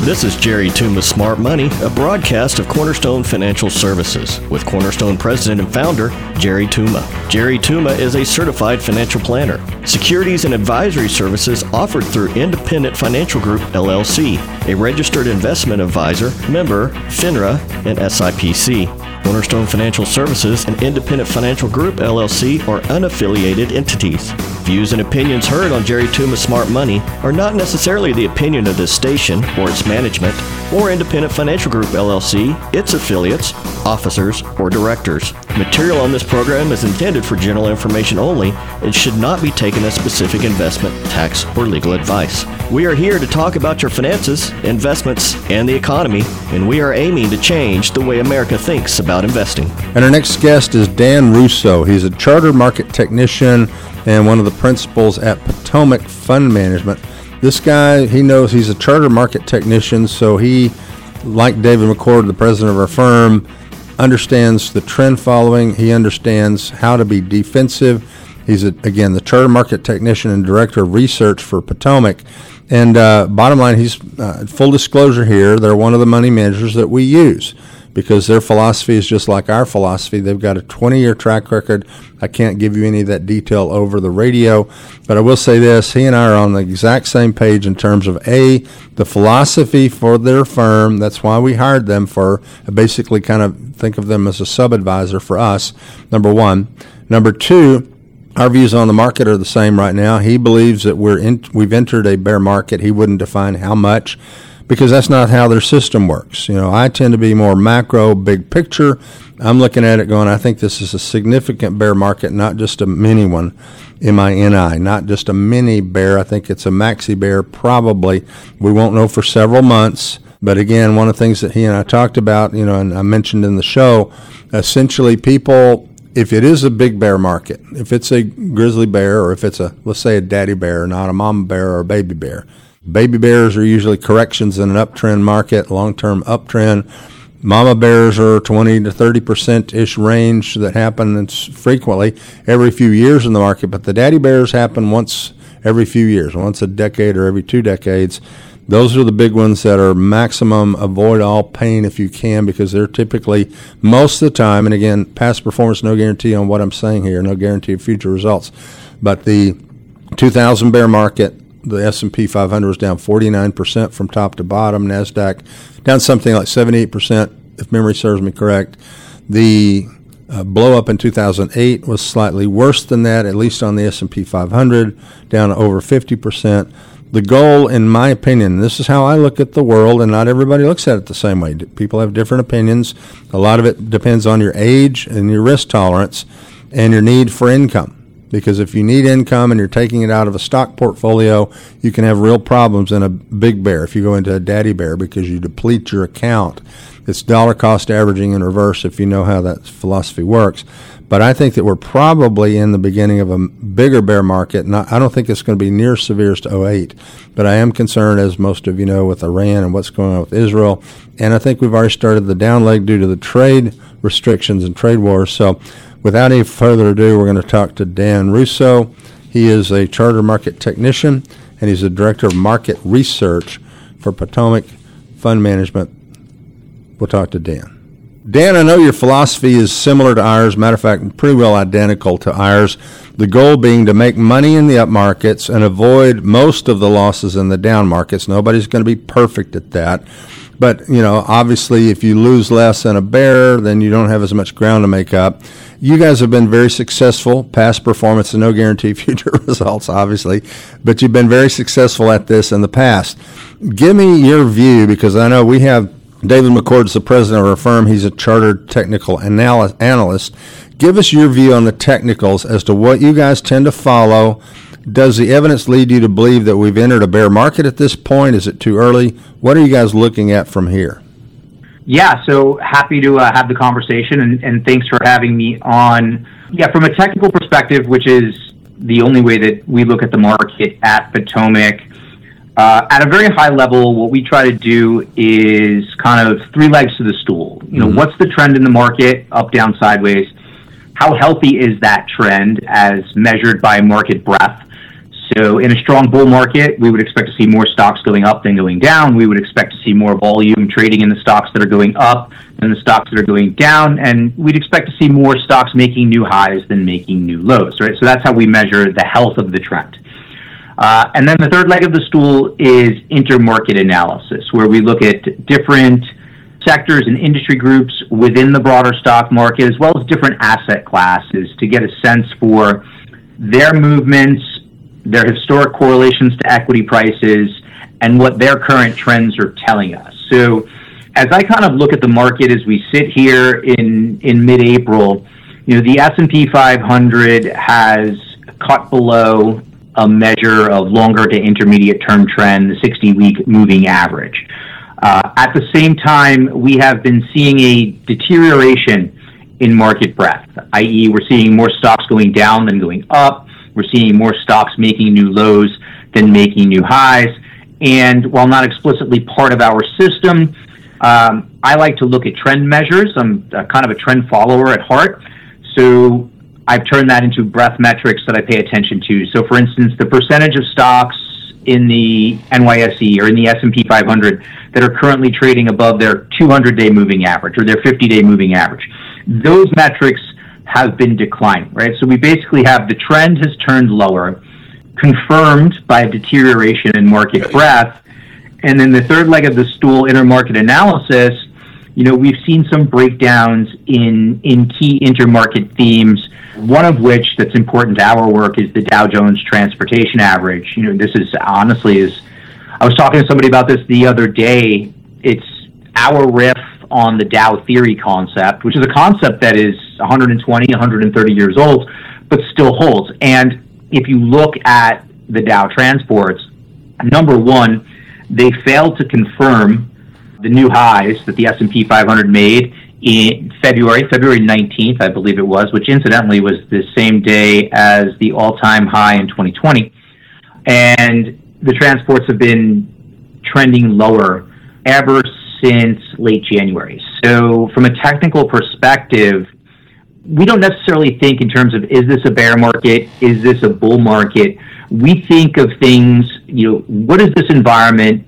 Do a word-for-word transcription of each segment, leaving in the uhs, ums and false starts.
This is Jerry Tuma Smart Money, a broadcast of Cornerstone Financial Services with Cornerstone President and Founder, Jerry Tuma. Jerry Tuma is a certified financial planner. Securities and advisory services offered through Independent Financial Group, L L C, a registered investment advisor, member, FINRA, and S I P C. Cornerstone Financial Services and Independent Financial Group, L L C, are unaffiliated entities. Views and opinions heard on Jerry Tuma Smart Money are not necessarily the opinion of this station or its management, or Independent Financial Group, L L C, its affiliates, officers, or directors. Material on this program is intended for general information only and should not be taken as specific investment, tax, or legal advice. We are here to talk about your finances, investments, and the economy, and we are aiming to change the way America thinks about investing. And our next guest is Dan Russo. He's a chartered market technician and one of the principals at Potomac Fund Management. This guy, he knows he's a chartered market technician, so he, like David McCord, the president of our firm, understands the trend following. He understands how to be defensive. He's, a, again, the chartered market technician and director of research for Potomac. And uh, bottom line, he's uh, full disclosure here, they're one of the money managers that we use because their philosophy is just like our philosophy. They've got a twenty-year track record. I can't give you any of that detail over the radio, but I will say this. He and I are on the exact same page in terms of, A, the philosophy for their firm. That's why we hired them for, basically kind of think of them as a sub-advisor for us, number one. Number two, our views on the market are the same right now. He believes that we're in, we've entered a bear market. He wouldn't define how much because that's not how their system works. You know, I tend to be more macro, big picture. I'm looking at it going, I think this is a significant bear market, not just a mini one, M I N I, not just a mini bear. I think it's a maxi bear probably. We won't know for several months. But again, one of the things that he and I talked about, you know, and I mentioned in the show, essentially people, if it is a big bear market, if it's a grizzly bear or if it's a, let's say a daddy bear, not a mama bear or a baby bear. Baby bears are usually corrections in an uptrend market, long-term uptrend. Mama bears are twenty to thirty percent-ish range that happens frequently every few years in the market, but the daddy bears happen once every few years, once a decade or every two decades. Those are the big ones that are maximum avoid all pain if you can because they're typically most of the time, and again, past performance, no guarantee on what I'm saying here, no guarantee of future results. But the two thousand bear market, the S and P five hundred was down forty-nine percent from top to bottom. NASDAQ down something like seventy-eight percent, if memory serves me correct. The uh, blow up in two thousand eight was slightly worse than that, at least on the S and P five hundred, down over fifty percent. The goal, in my opinion, this is how I look at the world, and not everybody looks at it the same way. People have different opinions. A lot of it depends on your age and your risk tolerance and your need for income. Because if you need income and you're taking it out of a stock portfolio, you can have real problems in a big bear if you go into a daddy bear because you deplete your account. It's dollar cost averaging in reverse if you know how that philosophy works. But I think that we're probably in the beginning of a bigger bear market. Not, I don't think it's going to be near as severe as to oh eight, but I am concerned, as most of you know, with Iran and what's going on with Israel. And I think we've already started the down leg due to the trade restrictions and trade wars. So without any further ado, we're going to talk to Dan Russo. He is a charter market technician, and he's the director of market research for Potomac Fund Management. We'll talk to Dan. Dan, I know your philosophy is similar to ours. Matter of fact, pretty well identical to ours. The goal being to make money in the up markets and avoid most of the losses in the down markets. Nobody's going to be perfect at that. But, you know, obviously if you lose less in a bear, then you don't have as much ground to make up. You guys have been very successful. Past performance and no guarantee future results, obviously. But you've been very successful at this in the past. Give me your view, because I know we have David McCord's the president of our firm. He's a chartered technical anal- analyst. Give us your view on the technicals as to what you guys tend to follow. Does the evidence lead you to believe that we've entered a bear market at this point? Is it too early? What are you guys looking at from here? Yeah, so happy to uh, have the conversation, and, and thanks for having me on. Yeah, from a technical perspective, which is the only way that we look at the market at Potomac, uh, at a very high level, what we try to do is kind of three legs to the stool. You know, mm-hmm. What's the trend in the market, up, down, sideways? How healthy is that trend as measured by market breadth? So in a strong bull market, we would expect to see more stocks going up than going down. We would expect to see more volume trading in the stocks that are going up than the stocks that are going down. And we'd expect to see more stocks making new highs than making new lows, right? So that's how we measure the health of the trend. Uh, and then the third leg of the stool is intermarket analysis, where we look at different sectors and industry groups within the broader stock market, as well as different asset classes, to get a sense for their movements, their historic correlations to equity prices, and what their current trends are telling us. So as I kind of look at the market as we sit here in, in mid-April, you know, the S and P five hundred has cut below a measure of longer to intermediate term trend, the sixty-week moving average. Uh, at the same time, we have been seeing a deterioration in market breadth, that is we're seeing more stocks going down than going up. We're seeing more stocks making new lows than making new highs. And while not explicitly part of our system, um, I like to look at trend measures. I'm a, kind of a trend follower at heart. So I've turned that into breadth metrics that I pay attention to. So for instance, the percentage of stocks in the N Y S E or in the S and P five hundred that are currently trading above their two hundred day moving average or their fifty day moving average. Those metrics have been declining, right? So we basically have the trend has turned lower, confirmed by a deterioration in market breadth. And then the third leg of the stool, intermarket analysis, you know, we've seen some breakdowns in, in key intermarket themes, one of which that's important to our work is the Dow Jones Transportation Average. You know, this is honestly is, I was talking to somebody about this the other day. It's our riff on the Dow theory concept, which is a concept that is one hundred twenty, one hundred thirty years old, but still holds. And if you look at the Dow transports, number one, they failed to confirm the new highs that the S and P five hundred made in February, February nineteenth, I believe it was, which incidentally was the same day as the all-time high in twenty twenty. And the transports have been trending lower ever since late January. So from a technical perspective, we don't necessarily think in terms of, is this a bear market? Is this a bull market? We think of things, you know, what is this environment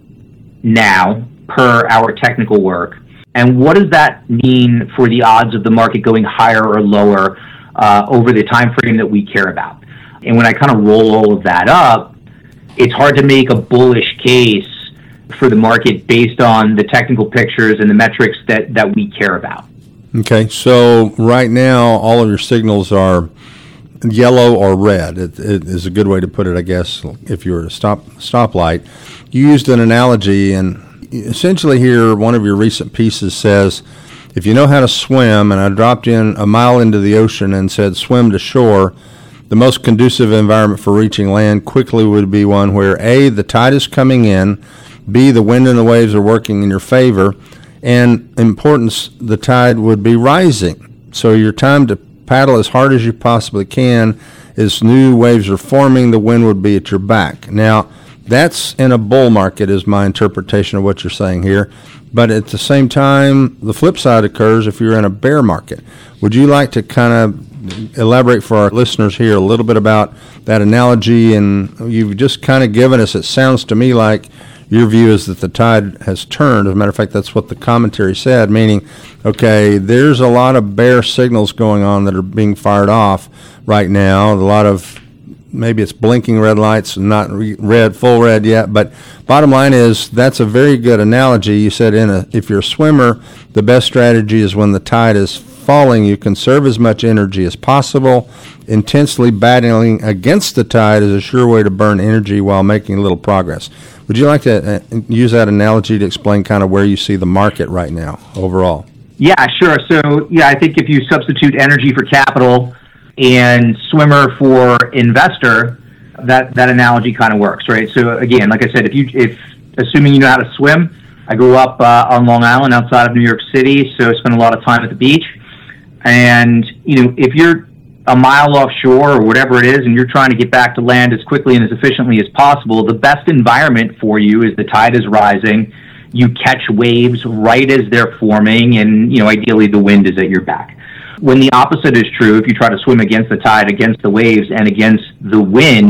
now per our technical work? And what does that mean for the odds of the market going higher or lower uh, over the time frame that we care about? And when I kind of roll all of that up, it's hard to make a bullish case for the market based on the technical pictures and the metrics that, that we care about. Okay, so right now all of your signals are yellow or red. It, it is a good way to put it, I guess, if you're at a stop stoplight. You used an analogy, and essentially here one of your recent pieces says, if you know how to swim, and I dropped in a mile into the ocean and said swim to shore, the most conducive environment for reaching land quickly would be one where A, the tide is coming in, B, the wind and the waves are working in your favor, and importance, the tide would be rising. So your time to paddle as hard as you possibly can as new waves are forming, the wind would be at your back. Now, that's in a bull market is my interpretation of what you're saying here. But at the same time, the flip side occurs if you're in a bear market. Would you like to kind of elaborate for our listeners here a little bit about that analogy? And you've just kind of given us, it sounds to me like your view is that the tide has turned. As a matter of fact, that's what the commentary said, meaning, okay, there's a lot of bear signals going on that are being fired off right now. A lot of, maybe it's blinking red lights, not red, full red yet, but bottom line is that's a very good analogy. You said in a, if you're a swimmer, the best strategy is when the tide is falling, you conserve as much energy as possible. Intensely battling against the tide is a sure way to burn energy while making little progress. Would you like to uh, use that analogy to explain kind of where you see the market right now overall? Yeah, sure. So, yeah, I think if you substitute energy for capital and swimmer for investor, that, that analogy kind of works, right? So, again, like I said, if you, if assuming you know how to swim, I grew up uh, on Long Island outside of New York City, so I spent a lot of time at the beach. And, you know, if you're a mile offshore or whatever it is, and you're trying to get back to land as quickly and as efficiently as possible, the best environment for you is the tide is rising. You catch waves right as they're forming, and, you know, ideally the wind is at your back. When the opposite is true, if you try to swim against the tide, against the waves, and against the wind,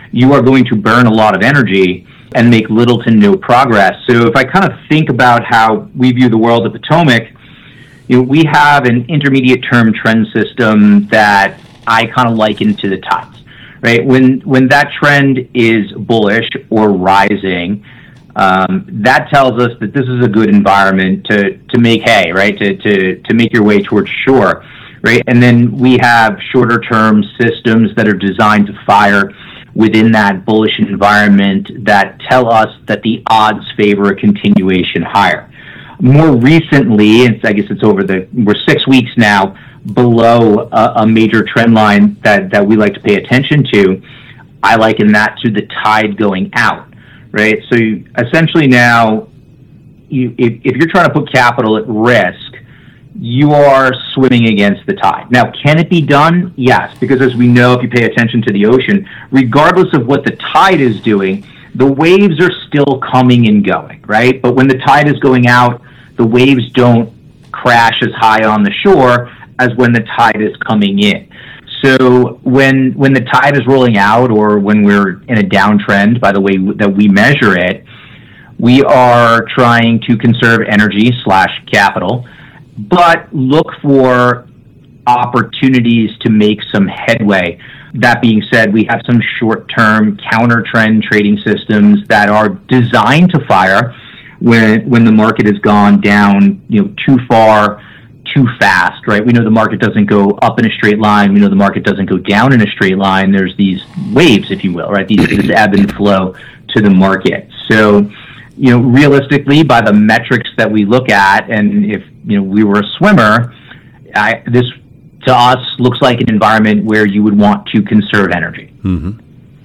you are going to burn a lot of energy and make little to no progress. So if I kind of think about how we view the world at Potomac, you know, we have an intermediate term trend system that I kind of liken to the tides, right? When when that trend is bullish or rising, um, that tells us that this is a good environment to, to make hay, right? To, to, to make your way towards shore, right? And then we have shorter term systems that are designed to fire within that bullish environment that tell us that the odds favor a continuation higher. More recently, and I guess it's over the, we're six weeks now below a, a major trend line that, that we like to pay attention to. I liken that to the tide going out, right? So you, essentially now, you, if, if you're trying to put capital at risk, you are swimming against the tide. Now, can it be done? Yes, because as we know, if you pay attention to the ocean, regardless of what the tide is doing, the waves are still coming and going, right? But when the tide is going out, the waves don't crash as high on the shore as when the tide is coming in. So when when the tide is rolling out, or when we're in a downtrend, by the way that we measure it, we are trying to conserve energy slash capital, but look for opportunities to make some headway. That being said, we have some short-term counter-trend trading systems that are designed to fire when when the market has gone down, you know, too far, too fast, right? We know the market doesn't go up in a straight line. We know the market doesn't go down in a straight line. There's these waves, if you will, right? These, this ebb and flow to the market. So, you know, realistically, by the metrics that we look at, and if, you know, we were a swimmer, I, this to us looks like an environment where you would want to conserve energy. Mm-hmm.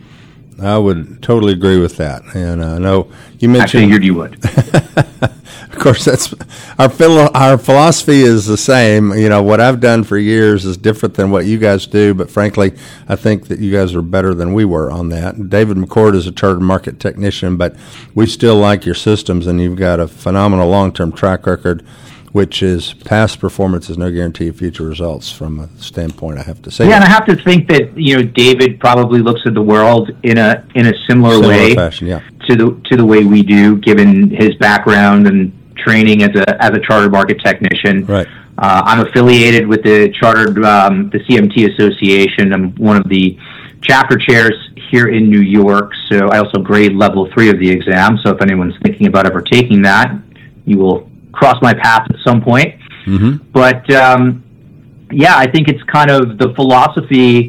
I would totally agree with that. And I know you mentioned. I figured you would. Of course, that's our philo- our philosophy is the same. You know, what I've done for years is different than what you guys do, but frankly, I think that you guys are better than we were on that. David McCord is a chartered market technician, but we still like your systems, and you've got a phenomenal long-term track record, which is past performance is no guarantee of future results from a standpoint, I have to say. Yeah, and I have to think that, you know, David probably looks at the world in a in a similar, similar way fashion, yeah. to the to the way we do, given his background and training as a as a chartered market technician. Right. Uh, I'm affiliated with the chartered um, the C M T Association. I'm one of the chapter chairs here in New York. So I also grade level three of the exam. So if anyone's thinking about ever taking that, you will cross my path at some point. Mm-hmm. But um, yeah, I think it's kind of the philosophy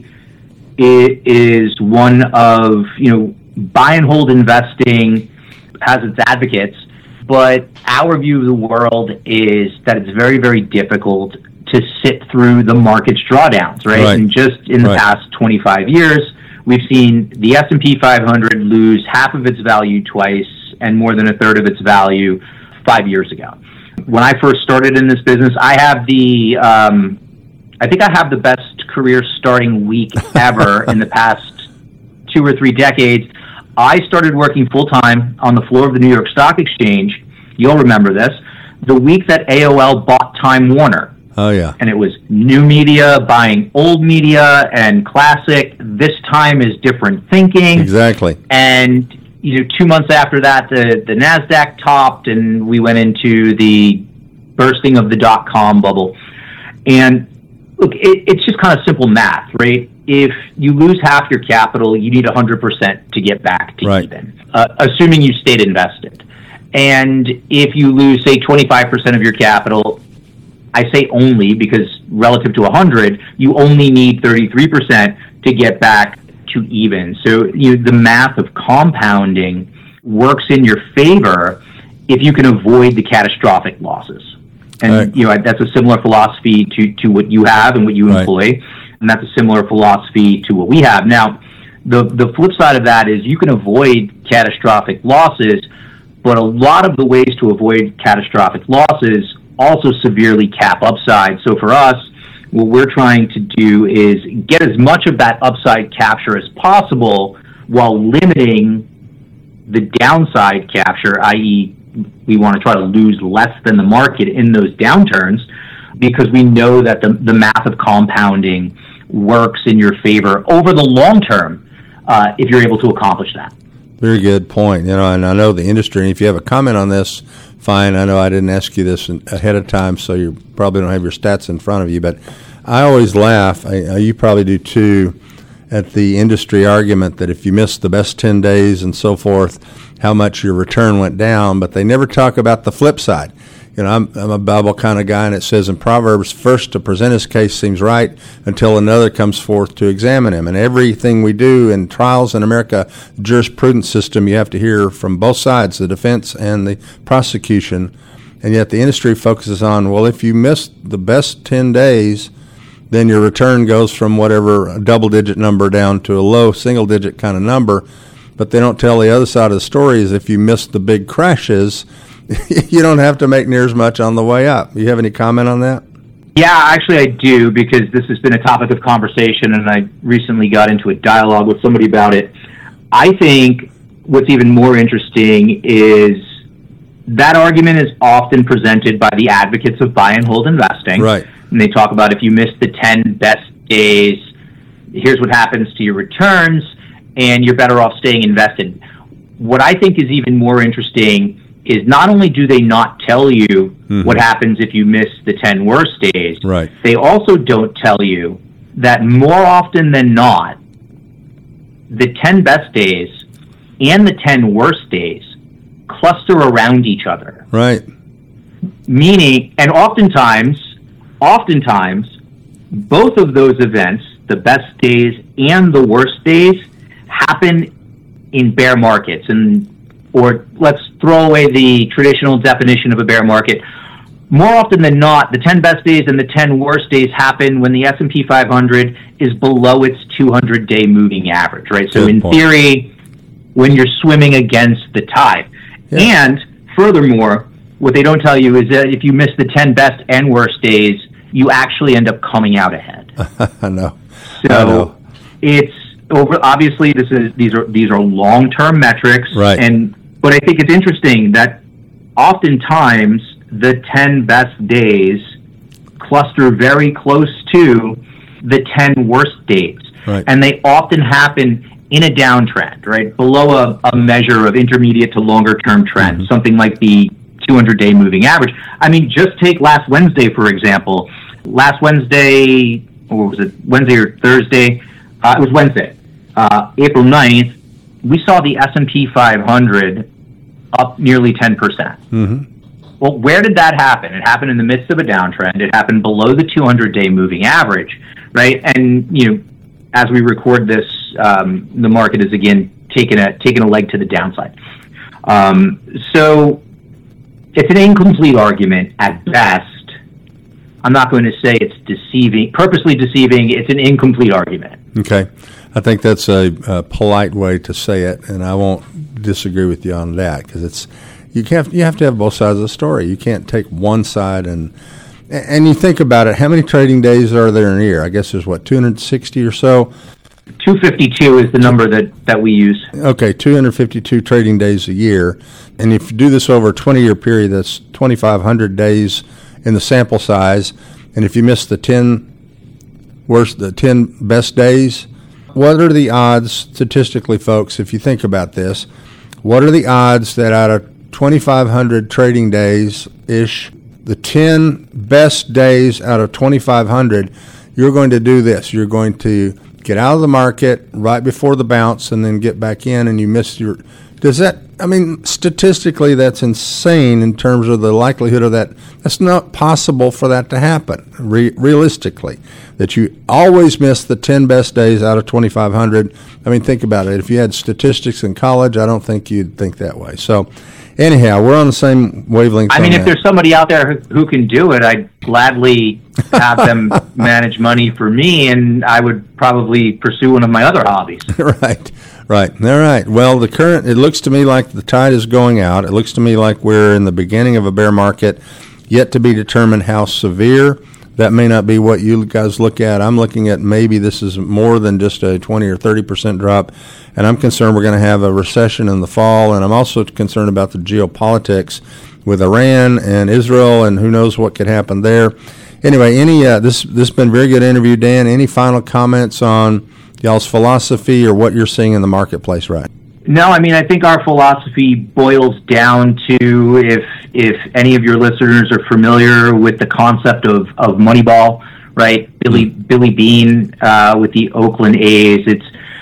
is, is one of, you know, buy and hold investing has its advocates, but our view of the world is that it's very, very difficult to sit through the market's drawdowns, right? Right. And just in the right. past twenty-five years, we've seen the S and P five hundred lose half of its value twice and more than a third of its value five years ago. When I first started in this business, I have the, um, I think I have the best career starting week ever in the past two or three decades. I started working full-time on the floor of the New York Stock Exchange. You'll remember this. The week that A O L bought Time Warner. Oh, yeah. And it was new media buying old media and classic. This time is different thinking. Exactly. And, you know, two months after that, the, the NASDAQ topped and we went into the bursting of the dot-com bubble. And look, it, it's just kind of simple math, right? If you lose half your capital, you need one hundred percent to get back to right. even, uh, assuming you stayed invested. And if you lose, say, twenty-five percent of your capital, I say only because relative to one hundred, you only need thirty-three percent to get back to even. So you know, the math of compounding works in your favor if you can avoid the catastrophic losses. And right. you know that's a similar philosophy to, to what you have and what you right. employ. And that's a similar philosophy to what we have. Now, the the flip side of that is you can avoid catastrophic losses, but a lot of the ways to avoid catastrophic losses also severely cap upside. So for us, what we're trying to do is get as much of that upside capture as possible while limiting the downside capture, that is we want to try to lose less than the market in those downturns because we know that the, the math of compounding works in your favor over the long term uh, if you're able to accomplish that. Very good point. You know, and I know the industry, and if you have a comment on this, fine. I know I didn't ask you this ahead of time, so you probably don't have your stats in front of you, but I always laugh, I, you probably do too, at the industry argument that if you miss the best ten days and so forth, how much your return went down, but they never talk about the flip side. You know, I'm, I'm a Bible kind of guy, and it says in Proverbs, first to present his case seems right until another comes forth to examine him. And everything we do in trials in America, jurisprudence system, you have to hear from both sides, the defense and the prosecution. And yet the industry focuses on, well, if you miss the best ten days, then your return goes from whatever a double-digit number down to a low single-digit kind of number. But they don't tell the other side of the story is if you miss the big crashes, you don't have to make near as much on the way up. You have any comment on that? Yeah, actually I do, because this has been a topic of conversation, and I recently got into a dialogue with somebody about it. I think what's even more interesting is that argument is often presented by the advocates of buy and hold investing. Right. And they talk about if you miss the ten best days, here's what happens to your returns, and you're better off staying invested. What I think is even more interesting is not only do they not tell you mm-hmm. what happens if you miss the ten worst days, right. they also don't tell you that more often than not, the ten best days and the ten worst days cluster around each other. Right. Meaning, and oftentimes, oftentimes, both of those events, the best days and the worst days, happen in bear markets. And or let's throw away the traditional definition of a bear market. More often than not, the ten best days and the ten worst days happen when the S and P five hundred is below its two hundred day moving average, right? So Good in point. theory, when you're swimming against the tide. Yeah. And furthermore, what they don't tell you is that if you miss the ten best and worst days, you actually end up coming out ahead. I know. So I know. It's over. Obviously, this is these are these are long-term metrics, right? And but I think it's interesting that oftentimes the ten best days cluster very close to the ten worst days, right. And they often happen in a downtrend, right, below a, a measure of intermediate to longer-term trend, mm-hmm. something like the two hundred day moving average. I mean, just take last Wednesday, for example. Last Wednesday, or was it Wednesday or Thursday? Uh, it was Wednesday, uh, April ninth. We saw the S and P five hundred up nearly ten percent. Mm-hmm. Well, where did that happen? It happened in the midst of a downtrend. It happened below the two hundred day moving average, right? And, you know, as we record this, um, the market is again taking a taking a leg to the downside. Um, so it's an incomplete argument at best. I'm not going to say it's deceiving, purposely deceiving. It's an incomplete argument. Okay. I think that's a, a polite way to say it, and I won't disagree with you on that, because it's you have you have to have both sides of the story. You can't take one side and and you think about it. How many trading days are there in a year? I guess there's what, two hundred sixty or so. two fifty-two is the number that, that we use. Okay, two hundred fifty-two trading days a year, and if you do this over a twenty-year period, that's twenty-five hundred days in the sample size. And if you miss the ten worst, the ten best days, what are the odds statistically, folks? If you think about this, what are the odds that out of twenty-five hundred trading days ish, the ten best days out of twenty-five hundred, you're going to do this? You're going to get out of the market right before the bounce and then get back in, and you miss your. Does that, I mean, statistically, that's insane in terms of the likelihood of that. That's not possible for that to happen, re- realistically, that you always miss the ten best days out of twenty-five hundred. I mean, think about it. If you had statistics in college, I don't think you'd think that way. So, anyhow, we're on the same wavelength. I mean, if that. there's somebody out there who, who can do it, I'd gladly have them manage money for me, and I would probably pursue one of my other hobbies. Right. Right. All right. Well, the current, it looks to me like the tide is going out. It looks to me like we're in the beginning of a bear market, yet to be determined how severe. That may not be what you guys look at. I'm looking at maybe this is more than just a twenty or thirty percent drop, and I'm concerned we're going to have a recession in the fall, and I'm also concerned about the geopolitics with Iran and Israel, and who knows what could happen there. Anyway, any uh, this this has been a very good interview, Dan. Any final comments on y'all's philosophy or what you're seeing in the marketplace, right? No, I mean, I think our philosophy boils down to, if if any of your listeners are familiar with the concept of, of Moneyball, right? Billy Billy Beane uh, with the Oakland A's. It's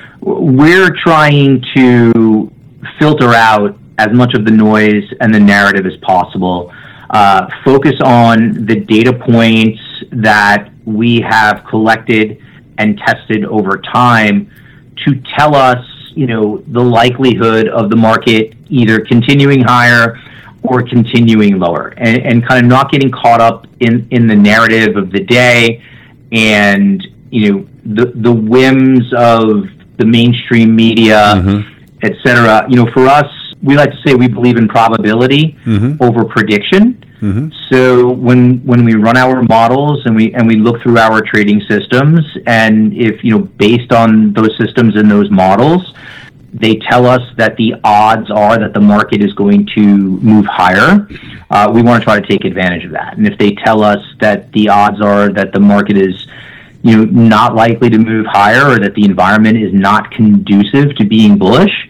we're trying to filter out as much of the noise and the narrative as possible. Uh, focus on the data points that we have collected and tested over time to tell us, you know, the likelihood of the market either continuing higher or continuing lower, and, and kind of not getting caught up in, in the narrative of the day and, you know, the, the whims of the mainstream media, mm-hmm. et cetera. You know, for us, we like to say we believe in probability mm-hmm. over prediction. Mm-hmm. So when when we run our models and we and we look through our trading systems, and if, you know, based on those systems and those models, they tell us that the odds are that the market is going to move higher, uh, we want to try to take advantage of that. And if they tell us that the odds are that the market is, you know, not likely to move higher, or that the environment is not conducive to being bullish,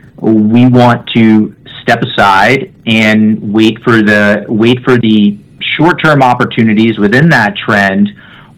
we want to step aside and wait for the wait for the short-term opportunities within that trend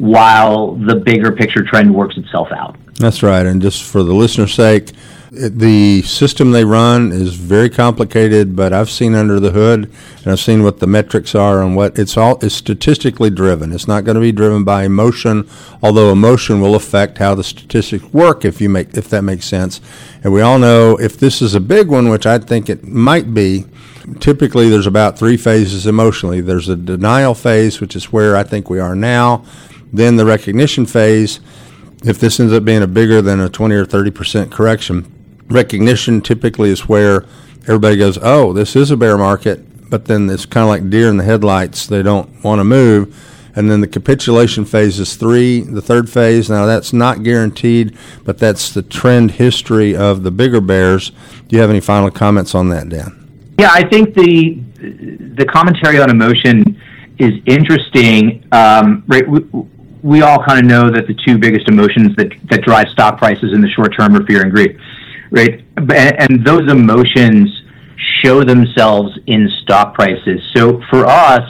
while the bigger picture trend works itself out. That's right. And just for the listener's sake, it, the system they run is very complicated, but I've seen under the hood, and I've seen what the metrics are, and what it's all is statistically driven. It's not going to be driven by emotion, although emotion will affect how the statistics work, if you make if that makes sense. And we all know if this is a big one, which I think it might be, typically there's about three phases emotionally. There's a denial phase, which is where I think we are now. Then the recognition phase. If this ends up being a bigger than a twenty or thirty percent correction, recognition typically is where everybody goes, oh, this is a bear market, but then it's kind of like deer in the headlights. They don't want to move. And then the capitulation phase is three, the third phase. Now, that's not guaranteed, but that's the trend history of the bigger bears. Do you have any final comments on that, Dan? Yeah, I think the the commentary on emotion is interesting. Um, right, we, we all kind of know that the two biggest emotions that, that drive stock prices in the short term are fear and greed, right? And those emotions show themselves in stock prices. So for us,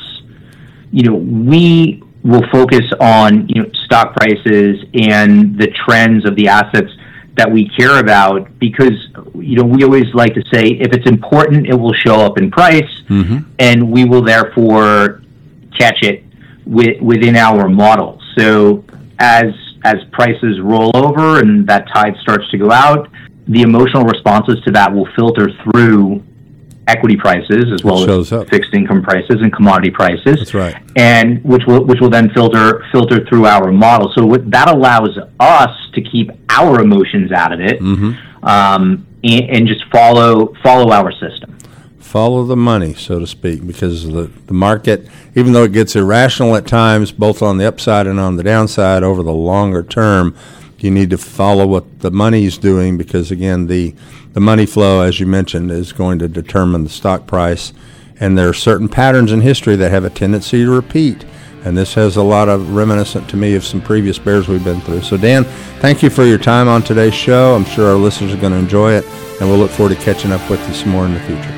you know, we will focus on, you know, stock prices and the trends of the assets that we care about, because, you know, we always like to say, if it's important, it will show up in price, mm-hmm. and we will therefore catch it with, within our model. So as as prices roll over and that tide starts to go out, the emotional responses to that will filter through equity prices as well as up. fixed income prices and commodity prices. That's right. And which will which will then filter filter through our model. So what, that allows us to keep our emotions out of it, mm-hmm. um, and, and just follow follow our system. Follow the money, so to speak, because the, the market, even though it gets irrational at times, both on the upside and on the downside over the longer term, you need to follow what the money is doing, because, again, the, the money flow, as you mentioned, is going to determine the stock price. And there are certain patterns in history that have a tendency to repeat. And this has a lot of reminiscent to me of some previous bears we've been through. So, Dan, thank you for your time on today's show. I'm sure our listeners are going to enjoy it, and we'll look forward to catching up with you some more in the future.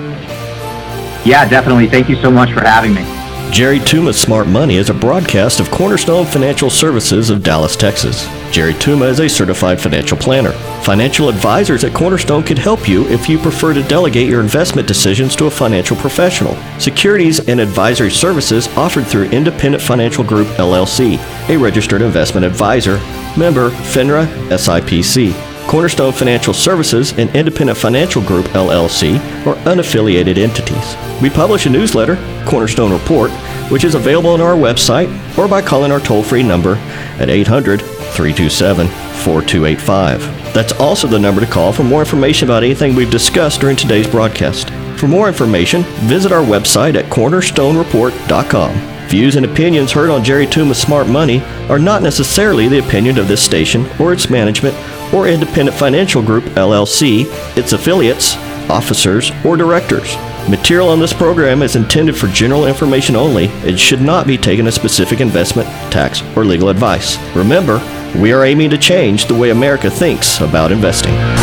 Yeah, definitely. Thank you so much for having me. Jerry Tuma's Smart Money is a broadcast of Cornerstone Financial Services of Dallas, Texas. Jerry Tuma is a certified financial planner. Financial advisors at Cornerstone can help you if you prefer to delegate your investment decisions to a financial professional. Securities and advisory services offered through Independent Financial Group, L L C, a registered investment advisor, member FINRA S I P C. Cornerstone Financial Services and Independent Financial Group, L L C, are unaffiliated entities. We publish a newsletter, Cornerstone Report, which is available on our website or by calling our toll-free number at eight hundred, three two seven, four two eight five. That's also the number to call for more information about anything we've discussed during today's broadcast. For more information, visit our website at cornerstone report dot com. Views and opinions heard on Jerry Tuma's Smart Money are not necessarily the opinion of this station or its management or Independent Financial Group, L L C, its affiliates, officers, or directors. Material on this program is intended for general information only and should not be taken as specific investment, tax, or legal advice. Remember, We are aiming to change the way America thinks about investing.